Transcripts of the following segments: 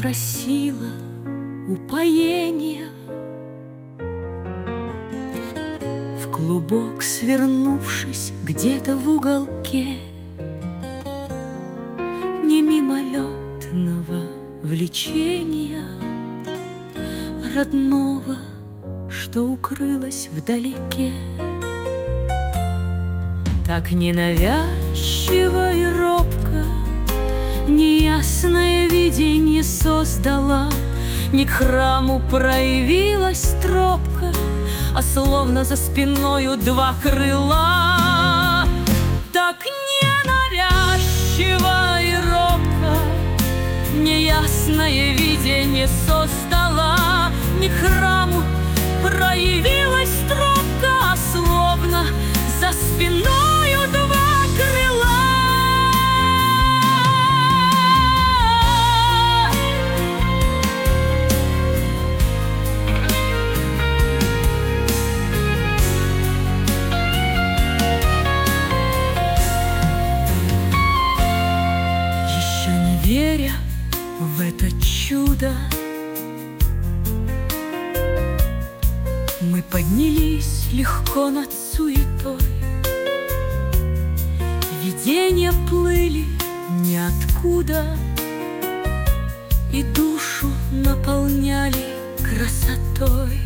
просила упоения, в клубок свернувшись где-то в уголке, не мимолетного влечения родного, что укрылось вдалеке. Так ненавязчиво и робко неясное видение создала, не к храму проявилась тропка, а словно за спиною два крыла. Так ненавязчиво и робко неясное видение создала, не к храму проявилась тропка, а словно за спиною два крыла. Еще не веря в это чудо, мы поднялись легко над суетой. Видения плыли ниоткуда и душу наполняли красотой.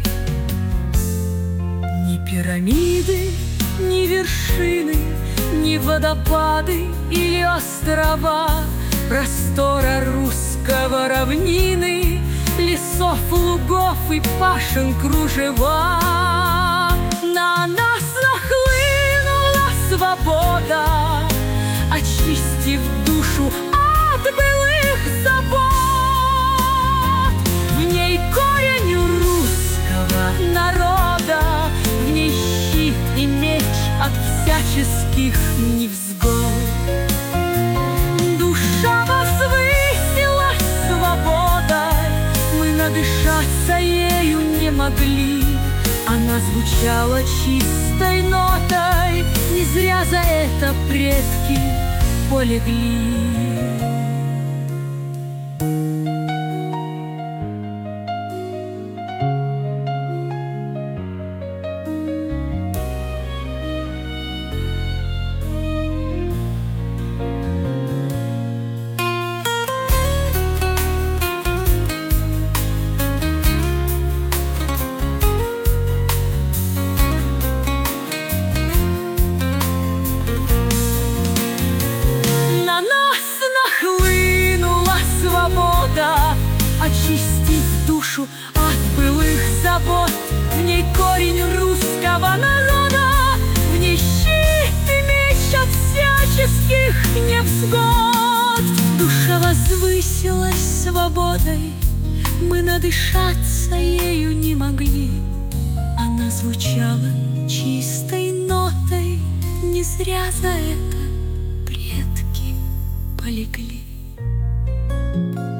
Ни пирамиды, ни вершины, ни водопады или острова, простора русского равнины, лесов, лугов и пашен кружева. На нас нахлынула свобода, очистив душу от былых забот. В ней корень русского народа, в ней щит и меч от всяческих невзгод. Душа возвысилась свободой, мы надышаться ею не могли. Она звучала чистой нотой, не зря за это предки полегли. Очистив душу от былых забот, в ней корень русского народа, в ней щит и меч от всяческих невзгод. Душа возвысилась свободой, мы надышаться ею не могли. Она звучала чистой нотой, не зря за это предки полегли.